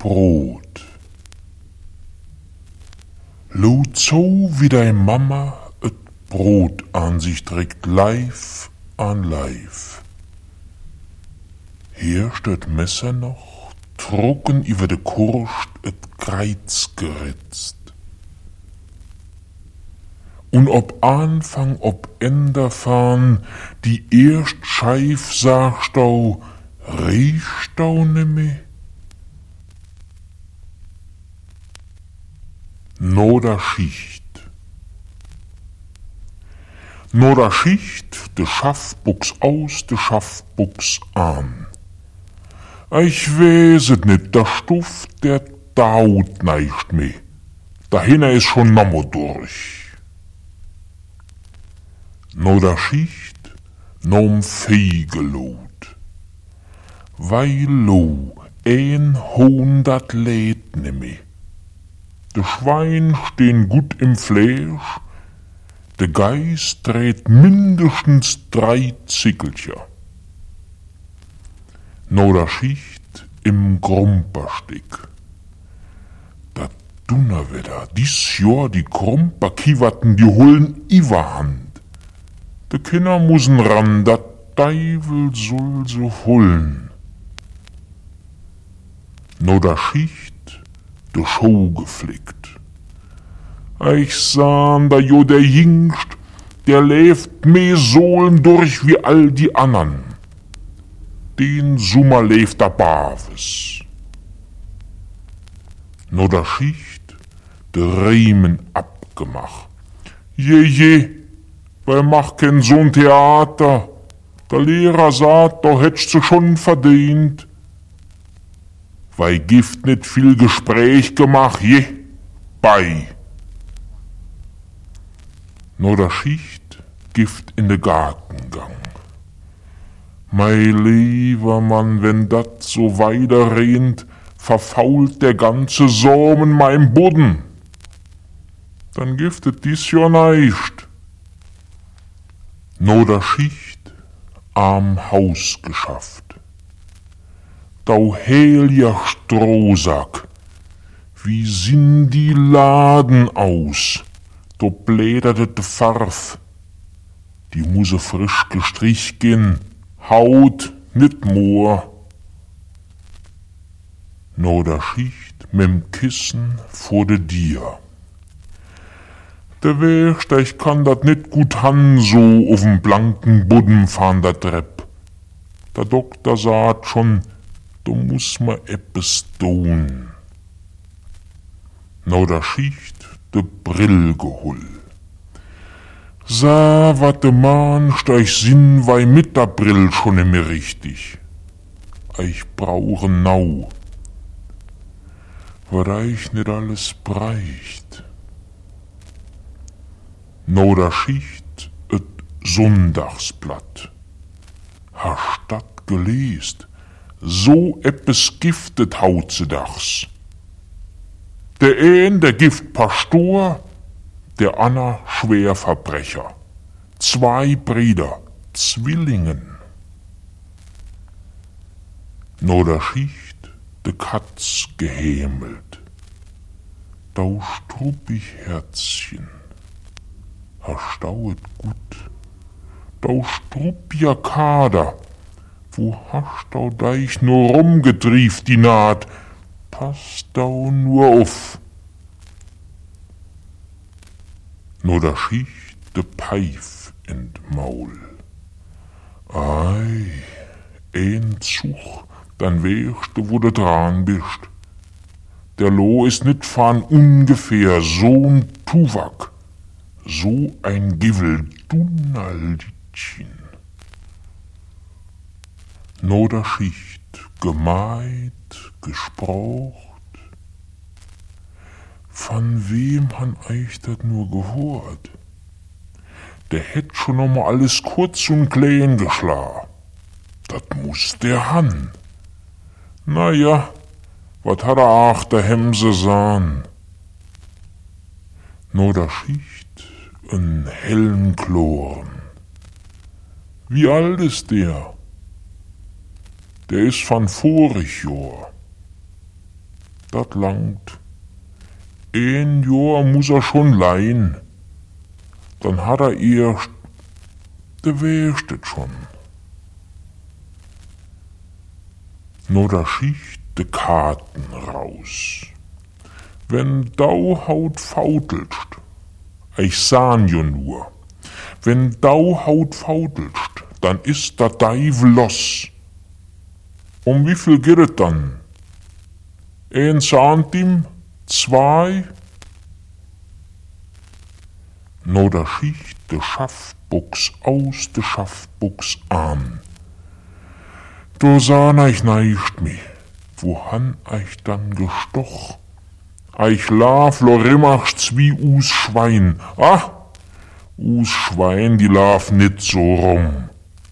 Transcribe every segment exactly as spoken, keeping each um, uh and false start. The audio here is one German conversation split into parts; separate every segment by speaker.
Speaker 1: Brot. Lot so wie dein Mama et Brot an sich trägt live an live. Hier steht Messer noch, trocken iwwer de Kurst et Kreiz geritzt. Und ob Anfang, ob Ende fahren, die erst Scheif sagst du, riechst du nimmer? No der Schicht. No der Schicht, de Schaffbuchs aus, de Schaffbuchs an. Ich weiß et nit, der Stuff, der daut neicht me. Dahinter is schon Mamo durch. No der Schicht, nom Fegelot. Weil lo ein hundert Läd nimmer. De Schwein stehn gut im Fleisch, de Geiß dreht mindestens drei Zickelcher. No der Schicht im Grumperstick. Dat Dunnerwetter, dies Jahr die Grumperkiwatten, die holen Iwerhand. De Kinder mussen ran, dat Deivel soll se hullen. No der Schicht de Show geflickt. Ich sahn da jo der Jingst, der läft me Sohlen durch wie all die andern. Den Summer läft der Baves. No der Schicht de Riemen abgemacht. Je, je, weil mach kein so'n Theater. Der Lehrer sagt, da hättst du schon verdient. Weil Gift nicht viel Gespräch gemacht, je, bei. No der Schicht Gift in de Gartengang. Mei lieber Mann, wenn dat so weiter rennt, verfault der ganze Samen mein Boden. Dann giftet dies ja neicht. No der Schicht am Haus geschafft. Dau heliger Strohsack, wie sind die Laden aus, do bläderte de Farf, die musse frisch gestrich gehen, Haut nit more. No der Schicht mit'm Kissen vor de Dir. Der Wächt, ich kann dat nit gut han, so auf'm blanken Budden fahren der Trepp. Der Doktor sagt schon, du musst ma eppes tun. No der Schicht de Brill gehull. Sa, wat de Mann steich sinn, wei mit der Brill schon immer richtig. Ich brauche nau. Wat ich nit alles breicht. No der Schicht et Sonntagsblatt. Ha Stadt gelest. So eppes giftet hautsedachs. Der een, der gift Pastor, der Anna Schwerverbrecher. Zwei Brüder, Zwillingen. No der Schicht de Katz gehämelt. Dau strupp ich Herzchen, erstauet gut. Dau strupp ja Kader. Wo hast du deich nur rumgetrieft, die Naht? Pass du nur auf. No der Schicht de Peif in d Maul. Ei, ein Zug, dann wärst du, wo du dran bist. Der Lo ist nit fahren ungefähr so'n Tuwak, so ein Givel Dunnerlittchen. No der Schicht gemeint, gesprocht. Von wem han eich dat nur gehört? Der hätt schon noch mal alles kurz und klein geschlagen. Dat muss der han. Na ja, wat hat er ach der Hemse sahn? No der Schicht en hellen Kloren. Wie alt ist der? Der ist von vorig Jahr. dat langt. Ein Jahr muss er schon leihen. Dann hat er erst, de weißt et schon. No da schicht de Karten raus. Wenn dau haut fautelst, ich sahn jo nur, wenn dau haut fautelst, dann ist der Deivel los. Um wie viel geht es dann? Ein Santim? Zwei? No da schicht de Schaffbuchs aus de Schaffbuchs an. Do sahn ich neicht mi, wo han ich dann gestoch? Ich laf lorimmachs wie us Schwein. Ah, us Schwein, die laf nit so rum.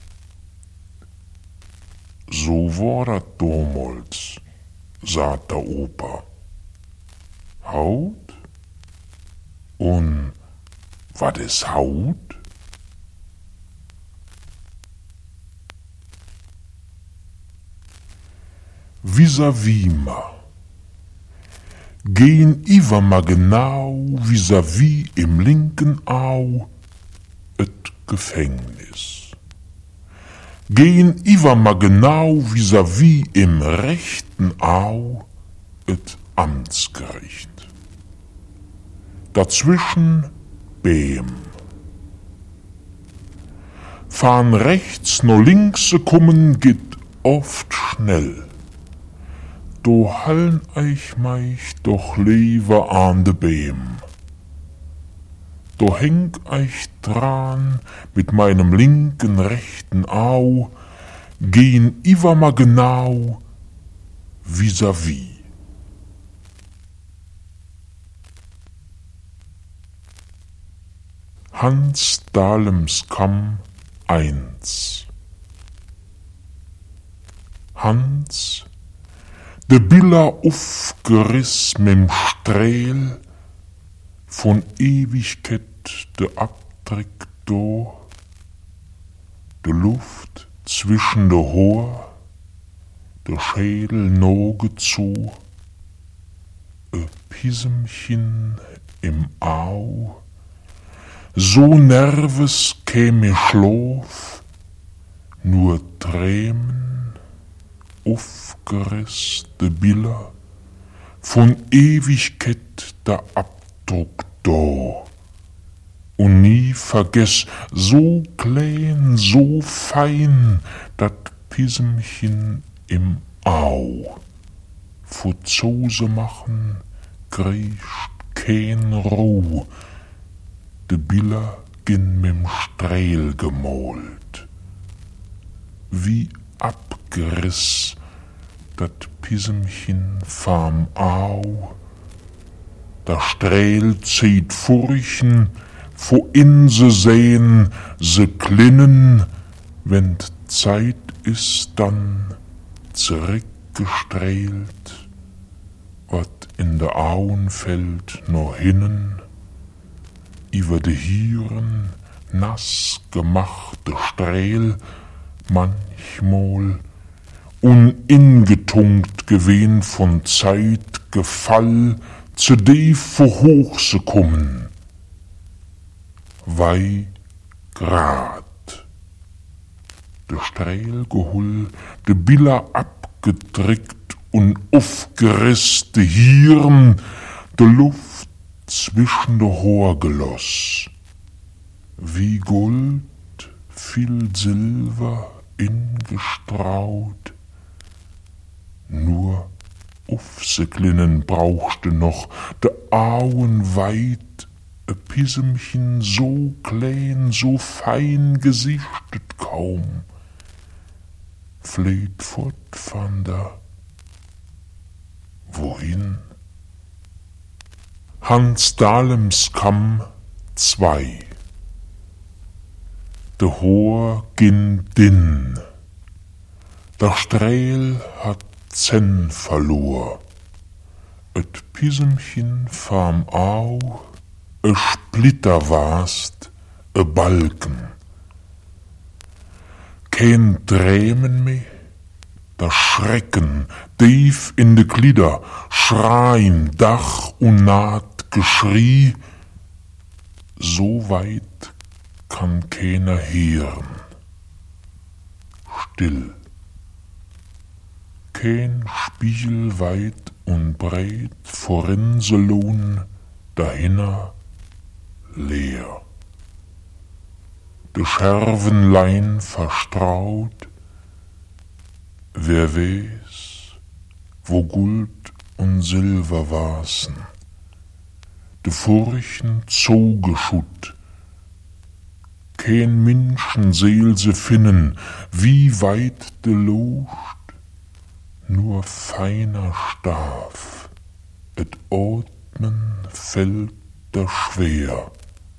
Speaker 1: So war dat damals, sagt der Opa. Haut? Und wat is Haut? Vis-à-vis ma. Gehen iwer ma genau vis-à-vis im linken Au et Gefängnis. Gehen iwer ma genau vis-à-vis im rechten Au et Amtsgericht. Dazwischen Beem. Fahren rechts no links kommen geht oft schnell. Do hallen ich mich doch lieber an de Beem. Do häng ich dran mit meinem linken, rechten Au, gehen iwer ma genau vis-à-vis. Hans Dahlems Kamm eins. Hans de Biller aufgeriss mit'm Strehl, von Ewigkeit de Abdruck do, de Luft zwischen de Hohr, de Schädel noge zu, e Pisemchen im Au, so nervös käm mir Schlaf, nur Trämen, aufgerisste Bilder, von Ewigkeit der Abdruck da. Und nie vergess, so klein, so fein, dat Pisemchen im Au. Fuzose machen, kriecht kein Ruh, de Bilder gin mit'm Strehl gemolt. Wie abgeriss, dat Pisemchen vorm Au. Der Strehl zieht Furchen, wo in se sehen, se klinnen, wenn Zeit ist dann zurückgestrahlt, wat in de Auen fällt no hinnen, iwer de Hieren nass gemachte Strehl, manchmal uningetunkt gewehen von Zeit Gefall, zu de vor hoch se kommen. Wei grad. De Strehl gehull, de Biller abgedrickt und aufgeriss, de Hieren, de Luft zwischen de Hohr geloss. Wie Gold, viel Silber ingestraut. Nur aufseklinnen brauchte noch de Auen weit, e Pisemchen so klein, so fein gesichtet kaum. Fleht fort van da. Wohin? Hans Dahlems Kamm zwei. De Hohr gin din. Der Strehl hat Zen verlor. Et Pisemchen vorm Au, e Splitter warst, e Balken. Kein Trämen mehr, der Schrecken, tief in de Glieder, Schreien, Dach und Naht, Geschrie, so weit kann keiner hören. Still. Kein Spiegel weit und breit, vorin se lohn, dahinter leer. De Schervenlein verstraut, wer weiß, wo Gold und Silber wasen, de Furchen zugeschutt, kein Menschenseel se finden, wie weit de Luft, nur feiner Staf, et Atmen fällt da schwer.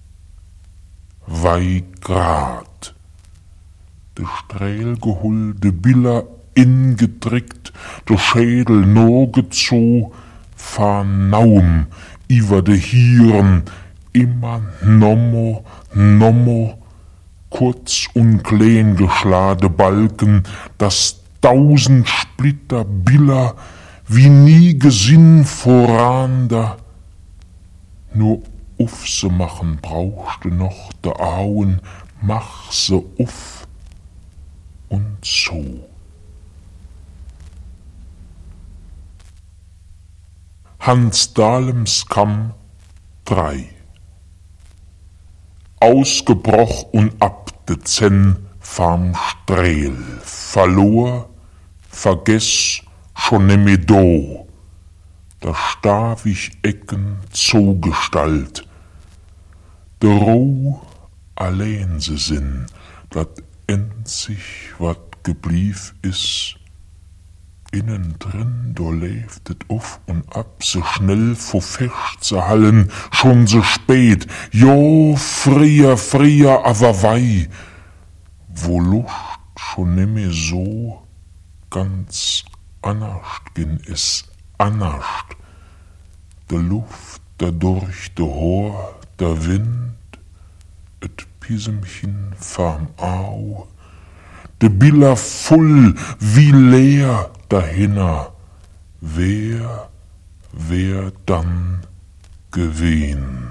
Speaker 1: Wei grad, de Strahlgehull, de Biller ingedrickt, de Schädel nogezo, vernaum, iwer de Hirn, immer nommo, nommo, kurz und klein geschlade Balken, das tausend Splitter Biller, wie nie gesinn vorander, nur uff se machen brauchte noch de Auen, mach se uff und so. Hans Dahlems Kamm drei. Ausgebroch und ab de Zenn vom Strehl, verlor, vergess schon nimmer do, da starb ich Ecken zugestalt, de Ruh allein se sinn, dat einzig wat geblief is, innen drin, do läuftet auf und ab, so schnell vor Fecht zu hallen, schon so spät, jo, frier, frier, aber wei, wo Luft schon nimmer so ganz anascht gin is, anascht, de Luft, da durch de Hohr, der Wind, et Pisemchen vorm Au, de Biller voll wie leer dahinter, wer, wer dann gewesen.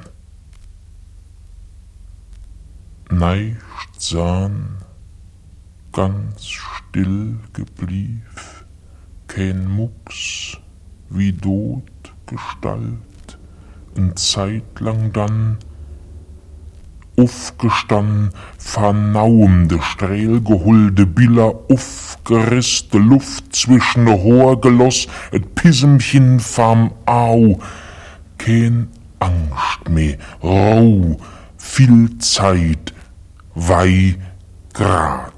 Speaker 1: Neicht sahn, ganz still geblief, kein Mucks, wie dot Gestalt, n Zeitlang dann, aufgestanden, vernaum de Strahlgehulde Biller, aufgeriss de Luft zwischen de Hoher geloss, et Pisemchen vorm Au, kein Angst mehr, Ruh, viel Zeit, wei grad.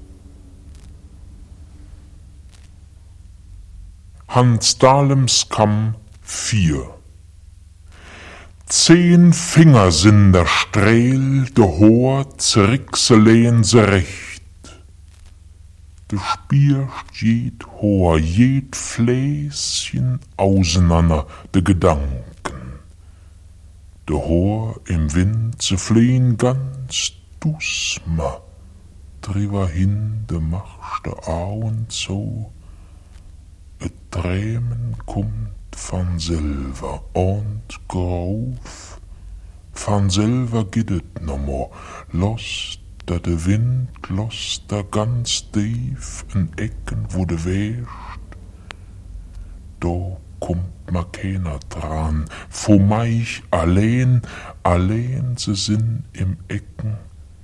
Speaker 1: Hans Dahlems Kamm vier. Zehn Finger sind der Strehl, de Hohr zrickse lehn se recht. Du spürst jed Hohr, jed Fläschen auseinander, de Gedanken. De Hohr im Wind se flehen ganz dusmer, drüber hin de machste Auen so, et Trämen kommt van Silver und Grauf, van Silver giddet nommer, los da de Wind, los da ganz tief in Ecken, wo de wäscht, do kommt ma keiner dran, vor meich allein, allein se sind im Ecken,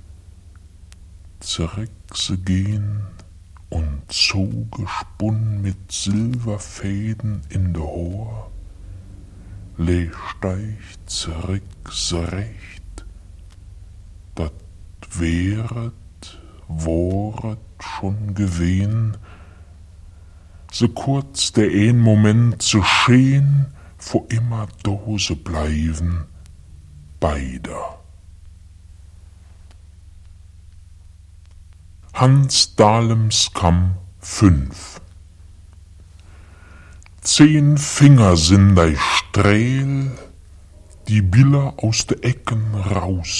Speaker 1: zurück se gehen, und zugesponnen mit Silberfäden in de Hohr, le steigt zurück se recht, dat wäret, woret schon gewesen, so kurz der ein Moment zu schehen, vor immer dose bleiben, beider. Hans Dahlems Kamm fünf. Zehn Finger sind dei Strähl, die Biller aus de Ecken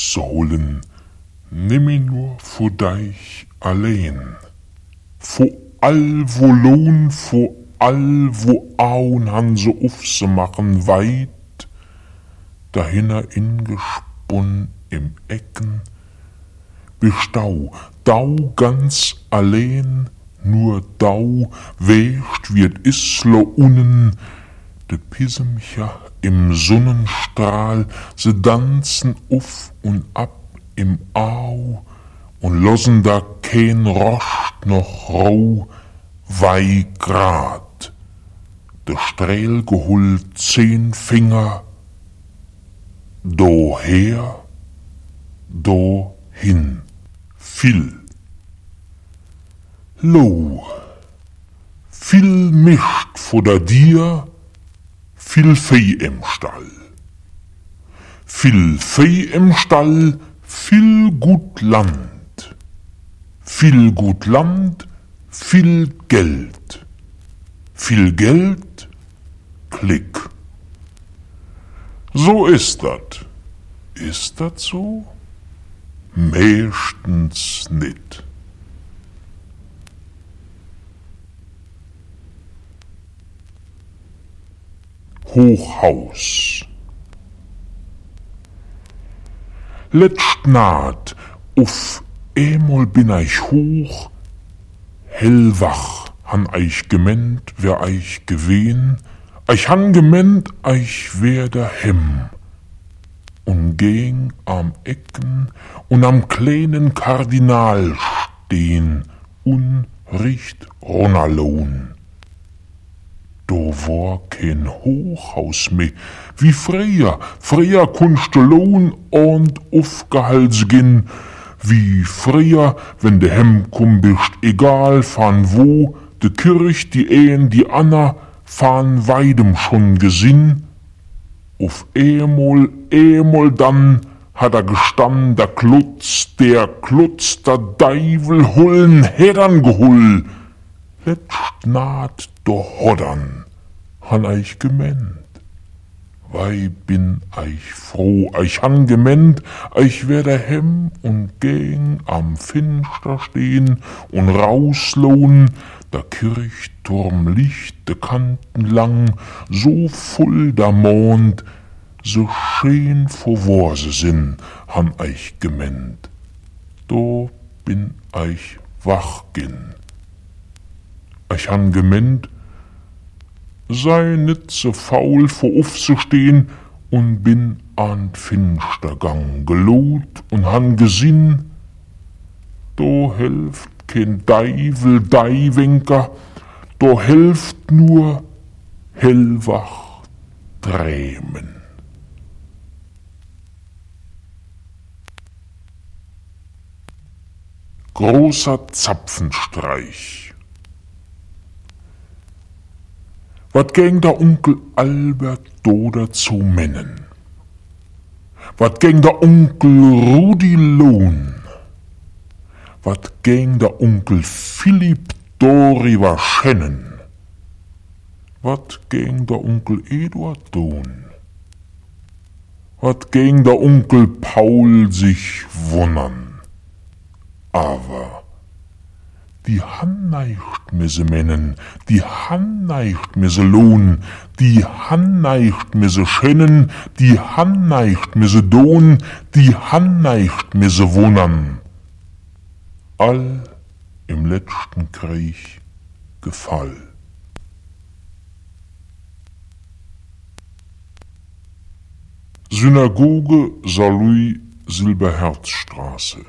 Speaker 1: rauszuholen, nimm ihn nur vor deich allein, vor all wo Lohn, vor all wo Auen han se ufse machen, weit dahinner ingesponnen im Ecken, bestau, dau ganz allein, nur dau, wächt wird islo unnen, de Pisemcher im Sonnenstrahl, se tanzen uff und ab im Au und losen da kein Rost noch Rau, wei grad, de Strähl geholt zehn Finger, do her, do hin, viel. Lo, viel mischt vor der dir, viel Vieh im Stall. Viel Vieh im Stall, viel gut Land. Viel gut Land, viel Geld. Viel Geld, Klick. So ist dat. Ist dat so? Meistens nit. Hochhaus. Letzt naht, uff emol bin eich hoch, hellwach han eich gemeint, wer eich gewehn, eich han gemeint, eich wär daheim, und ging am Ecken und am kleinen Kardinal stehn, und riecht Ronalon. Do war kein Hochhaus mehr, wie früher, früher kunst du Lohn und aufgehalts gin, wie früher, wenn de Hem kum bist, egal von wo, de Kirch, die Ehen, die Anna, von weidem schon gesinn, auf emol, emol dann, hat er gestanden, der Klutz, der Klutz, der Deivel hullen, Heddern gehull, letzt naht do Hoddern, han eich gemeint. Wei bin eich froh, eich han gemeint, eich wär daheim und ging am Finster stehn und rauslohn, der Kirchturm Licht de Kanten lang, so voll der Mond, so schön vor Worse sinn, han eich gemeint. Do bin eich wach gin. Eich han gemeint, sei nit so faul vor Uff zu stehn, und bin an Finstergang gelot und han gesinn, do helft kein Deivel Deiwinker, do helft nur hellwach trämen. Großer Zapfenstreich. Wat gäng der Onkel Albert do dazu mennen? Wat gäng der Onkel Rudi Lohn? Wat gäng der Onkel Philipp Doriver schennen? Wat gäng der Onkel Eduard Dohn? Wat gäng der Onkel Paul sich wundern? Aber die han neicht mir se mennen, die han neicht mir se lohn, die han neicht mir se schennen, die han neicht mir se dohn, die han neicht mir se wundern. All im letzten Krieg gefall. Synagoge Saarlouis Silberherzstraße.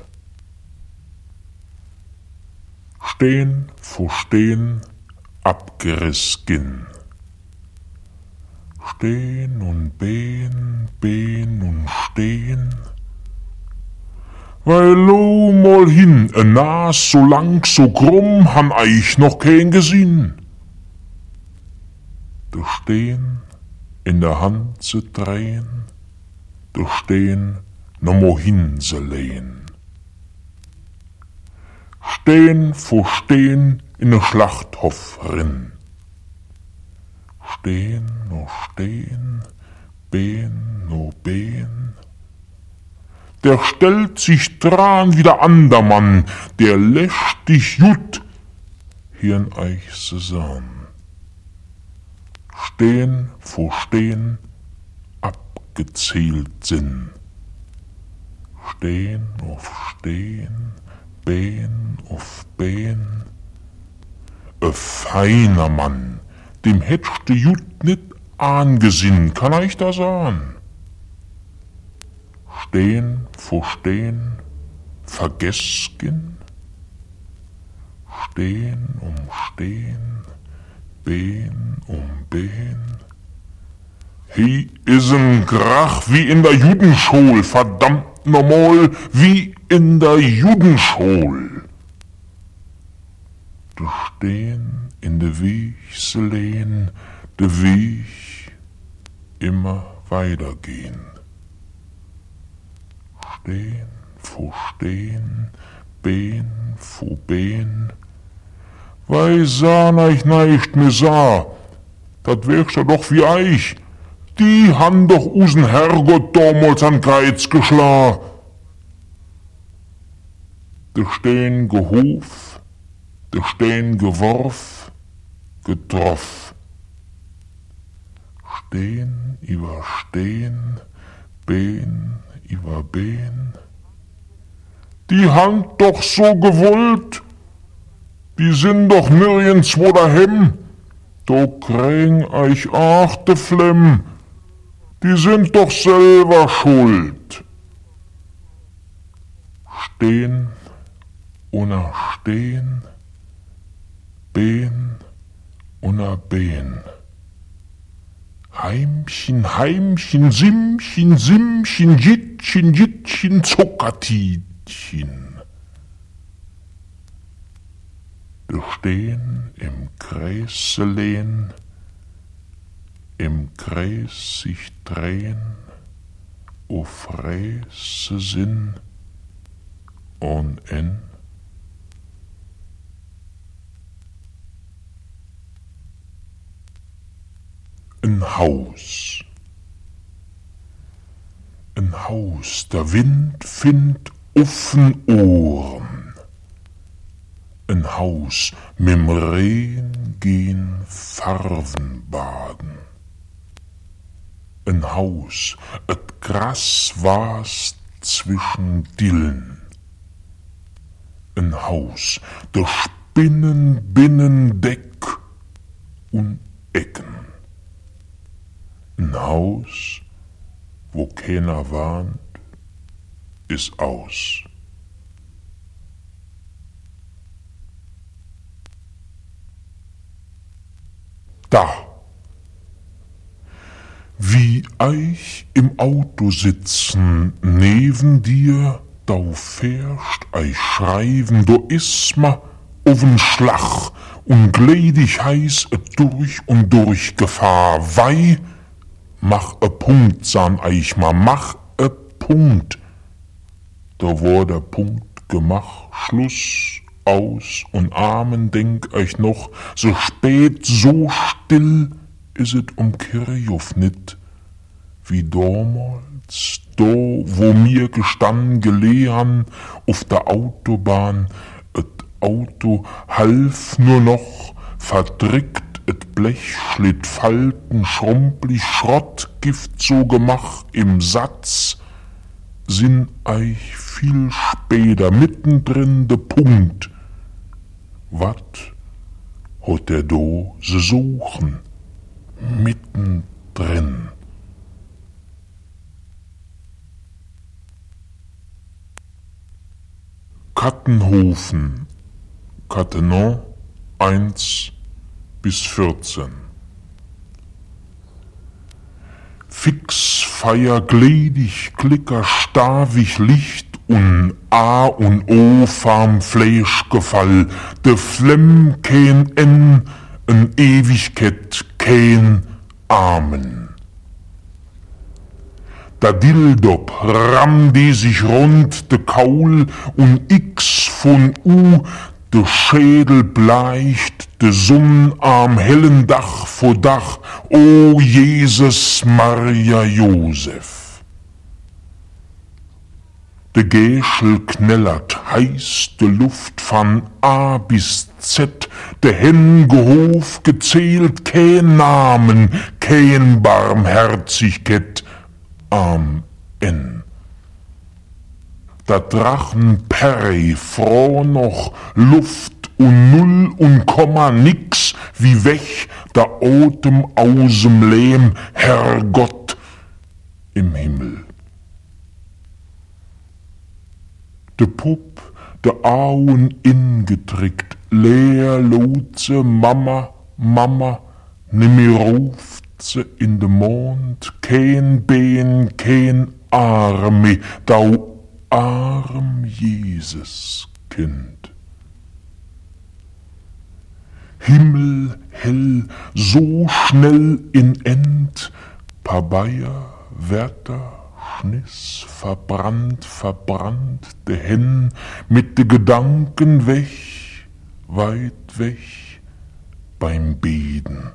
Speaker 1: Stehn vor Stehn abgeriss gin. Stehn und behn, behn und stehn. Weil lo mal hin, e Nas so lang, so krumm, han eich noch kein gesinn. Du stehn in der Hand se drehen, du stehn no mo hin se lehn. Stehn vor Stehn in ne Schlachthof rin. Stehn no stehn, behn no behn. Der stellt sich dran wie der Andermann, der lässt dich jut hirn eich se sahn. Stehen vor Stehen abgezählt sind. Stehen auf Stehen, Behn auf Behn. E feiner Mann, dem hättst du jut nit angesinn, kann ich da sagen. Stehen vor Stehen, vergessgen. Stehen um Stehen, Behn um Behn. Hi is en Grach wie in der Judenschule, verdammt normal, wie in der Judenschule. Du stehen in de Weg se lehn, de Weg immer weitergehen. Stehen vor Stehen, Behn vor Behn. Wei sahn eich neicht me sah, dat wärst ja doch wie eich. Die han doch usen Herrgott damals an Geiz geschlah. De stehn gehof, de stehn geworf, getroff. Stehn über Stehn, Behn über Behn. Die han doch so gewollt, die sind doch nirgendwo daheim. Do kräng eich ach de Flemm, die sind doch selber schuld. Stehen, unter Stehen, Behn, unter Behn. Heimchen, Heimchen, Simchen, Simchen, Jittchen, Jittchen, Zuckertitchen. Du stehen im Kreise lehn, im Kreis sich drehen, o Fräse Sinn und en. Ein Haus, ein Haus, der Wind findt uffen Ohren. Ein Haus, mit'm Regen gehen Farven baden. Ein Haus, et Gras war's zwischen Dillen. Ein Haus, der Spinnen binnen Deck und Ecken. Ein Haus, wo keiner warnt, ist aus. Da, wie eich im Auto sitzen, neben dir, dau fährst eich schreiben, do is ma auf'n Schlag und gledig heiß et durch und durch Gefahr, wei, mach e Punkt, san eich ma, mach e Punkt. Da war der Punkt gemach, Schluss, aus und Amen, denk euch noch, so spät, so still is et um Kirchhof nit, wie damals, do, wo mir gestanden gelehen, auf der Autobahn, et Auto half nur noch, verdrickt et Blech, schlitt Falten, schrumpelig, Schrottgift so gemach, im Satz, sind eich viel später, mittendrin de Punkt. Wat hot der do se suchen? Mittendrin. Kattenhofen, Cattenom eins bis vierzehn. Fix, Feier, gledig, Klicker, stavig, Licht und A und O farm Fleischgefall, de Flemm kein N, en Ewigkeit kein Amen. Da Dildop ramm die sich rund de Kaul und X von U, de Schädel bleicht, de Sonn am hellen Dach vor Dach, o Jesus Maria Josef. De Geschel knellert heiß, de Luft van A bis Z, de Hen gehof gezählt, kein Namen, kein Barmherzigkeit am N. Dat Drachen Perry froh noch Luft und Null und Komma nix, wie weg da Otem aus'm Lehm, Herrgott im Himmel. De Pupp, de Auen ingetrickt, leer lotse Mama, Mama, nimm mir ruft se in de Mond, kein Bein, kein Arme, dau arm Jesus Kind. Himmel hell, so schnell in End, paar Bayer, Wärter, Schniss, verbrannt, verbrannt, de Hen mit de Gedanken weg, weit weg beim Beden.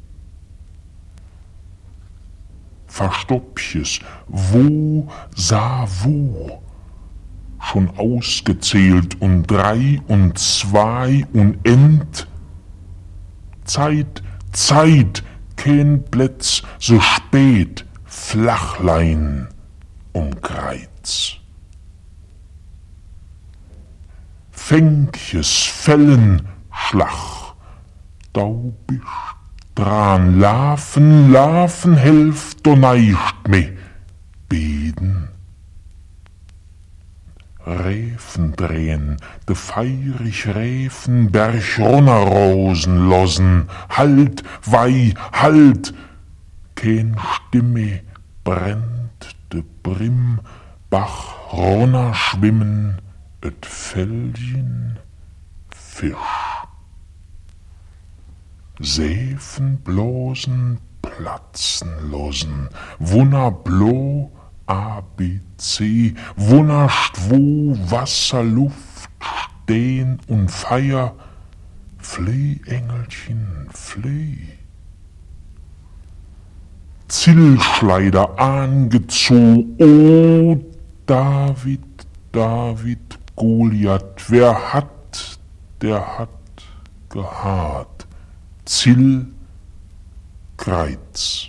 Speaker 1: Verstoppches, wo, sah wo, schon ausgezählt und drei und zwei und end. Zeit, Zeit, kein Plätz, so spät, Flachlein um Kreiz. Fänkjes, Fellen, Schlag, dau bist dran, Larven, Larven, helft do neicht me, beden. Räfen drehen, de feirig Räfen, Bergrunnerrosen losen, halt, wei, halt, kein Stimme brennt, de Brim, Bach runner schwimmen, et Fellchen, Fisch. Säfen blosen, platzen losen, Wunner blo, A, B, C, wunnerscht wo, Wasser, Luft, Stehn und Feier, Fleh, Engelchen, fleh. Zillschleider angezogen, oh, David, David, Goliath, wer hat, der hat gehaart, Zill, Kreiz.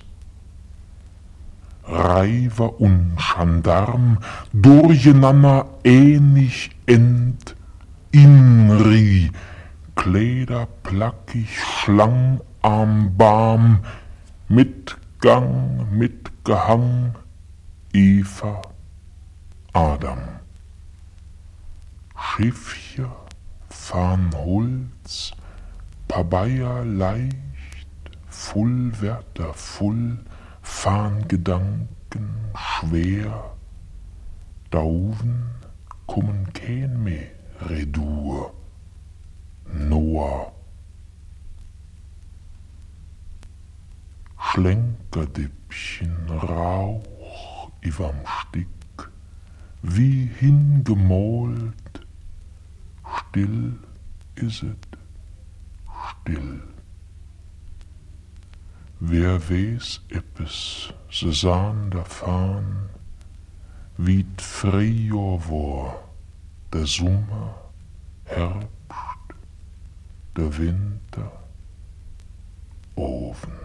Speaker 1: Reiver und Gendarm, durcheinander ähnlich end, Inri, Kleider plackig, Schlang am Baum, mit Gang, mit Gehang, Eva, Adam. Schiffchen, fahren Holz, Papaya leicht, Fullwärter voll, fahren Gedanken schwer, dauven kommen kein mehr Redur, Noah. Schlenkerdippchen Rauch iwam Stick, wie hingemalt, still is et, still. Wer weiß eppes, se sahn da fahren, wie d Frühjahr war, der Sommer, Herbst, der Winter, Ofen.